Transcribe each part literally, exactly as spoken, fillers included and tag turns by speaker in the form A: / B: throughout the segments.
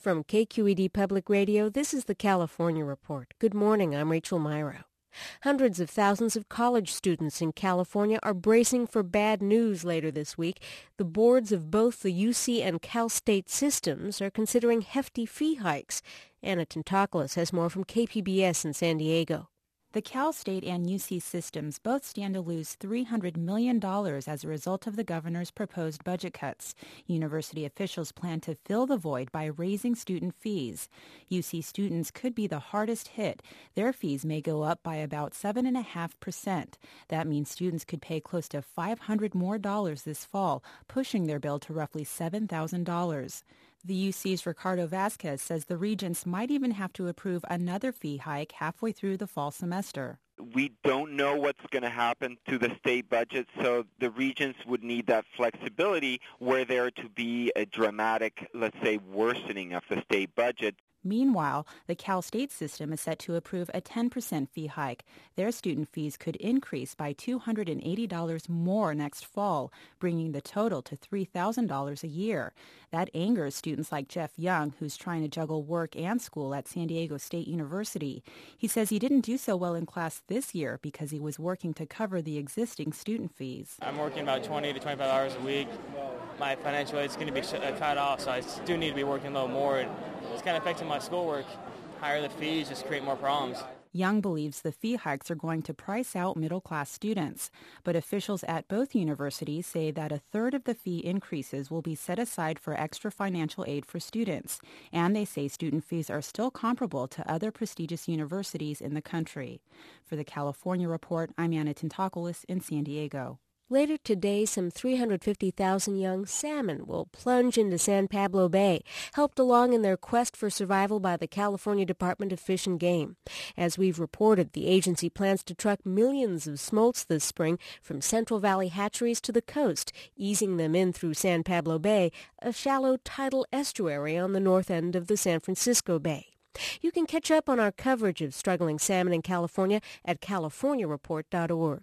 A: From K Q E D Public Radio, this is the California Report. Good morning, I'm Rachel Myrow. Hundreds of thousands of college students in California are bracing for bad news later this week. The boards of both the U C and Cal State systems are considering hefty fee hikes. Anna Tentopoulos has more from K P B S in San Diego.
B: The Cal State and U C systems both stand to lose three hundred million dollars as a result of the governor's proposed budget cuts. University officials plan to fill the void by raising student fees. U C students could be the hardest hit. Their fees may go up by about seven point five percent. That means students could pay close to five hundred dollars more dollars this fall, pushing their bill to roughly seven thousand dollars. The U C's Ricardo Vasquez says the regents might even have to approve another fee hike halfway through the fall semester.
C: We don't know what's going to happen to the state budget, so the regents would need that flexibility were there to be a dramatic, let's say, worsening of the state budget.
B: Meanwhile, the Cal State system is set to approve a ten percent fee hike. Their student fees could increase by two hundred eighty dollars more next fall, bringing the total to three thousand dollars a year. That angers students like Jeff Young, who's trying to juggle work and school at San Diego State University. He says he didn't do so well in class this year because he was working to cover the existing student fees.
D: I'm working about twenty to twenty-five hours a week. My financial aid is going to be cut off, so I do need to be working a little more. It's kind of affecting my schoolwork. Higher the fees just create more problems.
B: Young believes the fee hikes are going to price out middle-class students, but officials at both universities say that a third of the fee increases will be set aside for extra financial aid for students, and they say student fees are still comparable to other prestigious universities in the country. For the California Report, I'm Anna Tentopoulos in San Diego.
A: Later today, some three hundred fifty thousand young salmon will plunge into San Pablo Bay, helped along in their quest for survival by the California Department of Fish and Game. As we've reported, the agency plans to truck millions of smolts this spring from Central Valley hatcheries to the coast, easing them in through San Pablo Bay, a shallow tidal estuary on the north end of the San Francisco Bay. You can catch up on our coverage of struggling salmon in California at california report dot org.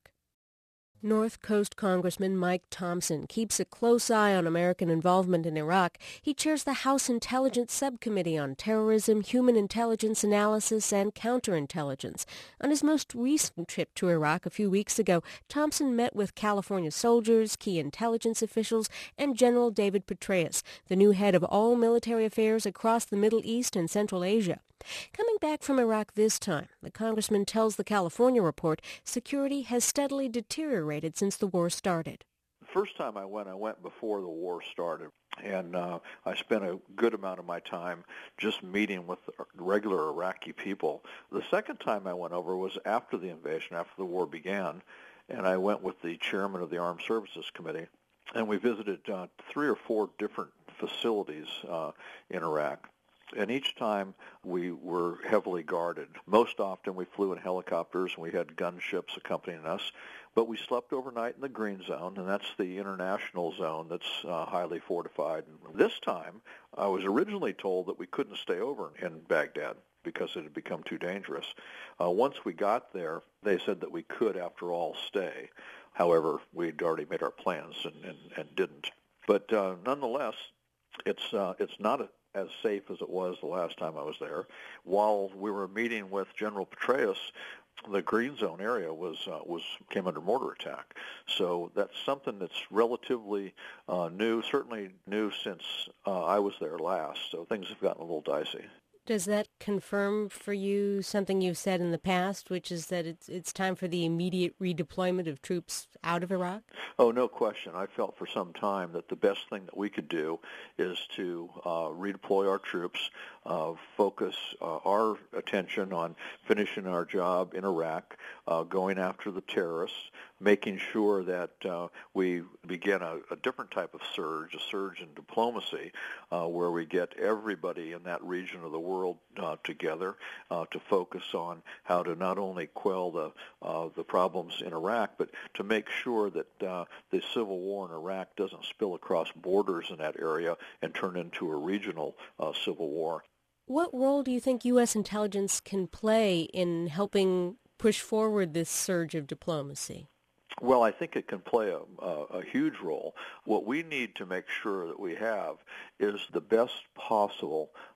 A: North Coast Congressman Mike Thompson keeps a close eye on American involvement in Iraq. He chairs the House Intelligence Subcommittee on Terrorism, Human Intelligence Analysis, and Counterintelligence. On his most recent trip to Iraq a few weeks ago, Thompson met with California soldiers, key intelligence officials, and General David Petraeus, the new head of all military affairs across the Middle East and Central Asia. Coming back from Iraq this time, the congressman tells the California Report security has steadily deteriorated since the war started.
E: The first time I went, I went before the war started, and uh, I spent a good amount of my time just meeting with regular Iraqi people. The second time I went over was after the invasion, after the war began, and I went with the chairman of the Armed Services Committee, and we visited uh, three or four different facilities uh, in Iraq. And each time we were heavily guarded. Most often we flew in helicopters and we had gunships accompanying us, but we slept overnight in the green zone, and that's the international zone that's uh, highly fortified. And this time I was originally told that we couldn't stay over in Baghdad because it had become too dangerous. Uh, once we got there, they said that we could, after all, stay. However, we'd already made our plans and, and, and didn't. But uh, nonetheless, it's uh, it's not a as safe as it was the last time I was there. While we were meeting with General Petraeus, the green zone area was uh, was came under mortar attack. So that's something that's relatively uh, new, certainly new since uh, I was there last. So things have gotten a little dicey.
A: Does that confirm for you something you've said in the past, which is that it's it's time for the immediate redeployment of troops out of Iraq?
E: Oh, no question. I felt for some time that the best thing that we could do is to uh, redeploy our troops, uh, focus uh, our attention on finishing our job in Iraq, uh, going after the terrorists, making sure that uh, we begin a, a different type of surge, a surge in diplomacy, uh, where we get everybody in that region of the world uh, together uh, to focus on how to not only quell the uh, the problems in Iraq, but to make sure that uh, the civil war in Iraq doesn't spill across borders in that area and turn into a regional uh, civil war.
A: What role do you think U S intelligence can play in helping push forward this surge of diplomacy?
E: Well, I think it can play a, a, a huge role. What we need to make sure that we have is the best possible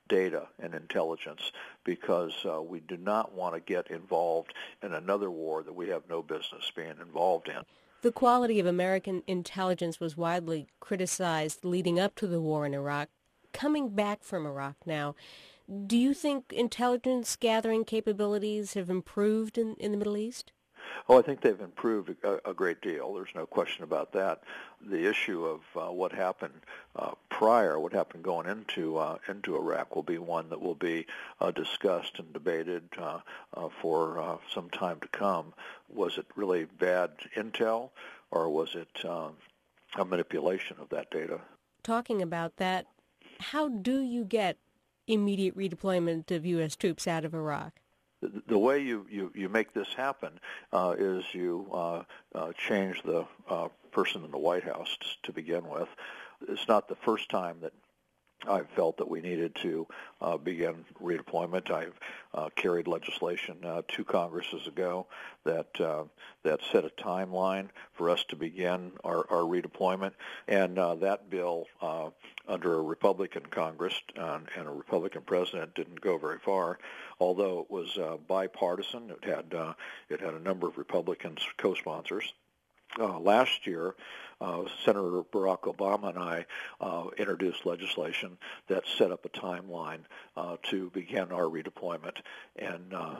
E: data and intelligence, because uh, we do not want to get involved in another war that we have no business being involved in.
A: The quality of American intelligence was widely criticized leading up to the war in Iraq. Coming back from Iraq now, do you think intelligence gathering capabilities have improved in, in the Middle East?
E: Oh, I think they've improved a, a great deal. There's no question about that. The issue of uh, what happened uh, prior, what happened going into uh, into Iraq, will be one that will be uh, discussed and debated uh, uh, for uh, some time to come. Was it really bad intel, or was it uh, a manipulation of that data?
A: Talking about that, how do you get immediate redeployment of U S troops out of Iraq?
E: The, the way you, you, you make this happen uh, is you uh, uh, change the uh, person in the White House to, to begin with. It's not the first time that I've felt that we needed to uh, begin redeployment. I've uh, carried legislation uh, two Congresses ago that uh, that set a timeline for us to begin our, our redeployment, and uh, that bill uh, under a Republican Congress uh, and a Republican president didn't go very far. Although it was uh, bipartisan, it had uh, it had a number of Republicans co-sponsors. Uh, last year, uh, Senator Barack Obama and I uh, introduced legislation that set up a timeline uh, to begin our redeployment, and uh,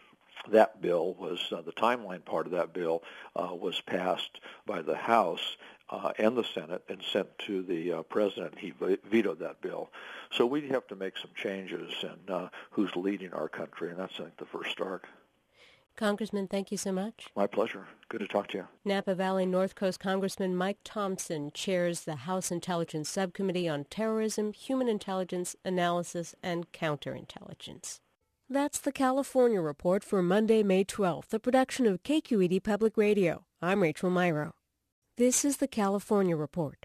E: that bill was uh, the timeline part of that bill uh, was passed by the House uh, and the Senate and sent to the uh, president. He vetoed that bill. So we have to make some changes in uh, who's leading our country, and that's, I think, the first start.
A: Congressman, thank you so much.
E: My pleasure. Good to talk to you.
A: Napa Valley North Coast Congressman Mike Thompson chairs the House Intelligence Subcommittee on Terrorism, Human Intelligence Analysis, and Counterintelligence. That's the California Report for Monday, May twelfth, a production of K Q E D Public Radio. I'm Rachel Myrow. This is the California Report.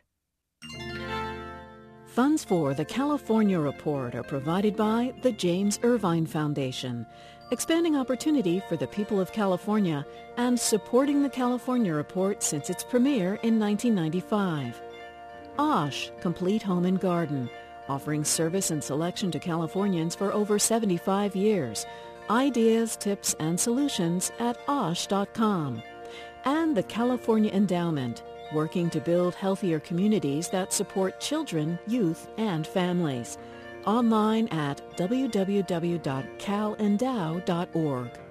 F: Funds for the California Report are provided by the James Irvine Foundation, expanding opportunity for the people of California and supporting the California Report since its premiere in nineteen ninety-five. Osh, Complete Home and Garden, offering service and selection to Californians for over seventy-five years. Ideas, tips, and solutions at osh dot com. And the California Endowment, working to build healthier communities that support children, youth, and families. Online at w w w dot cal endow dot org.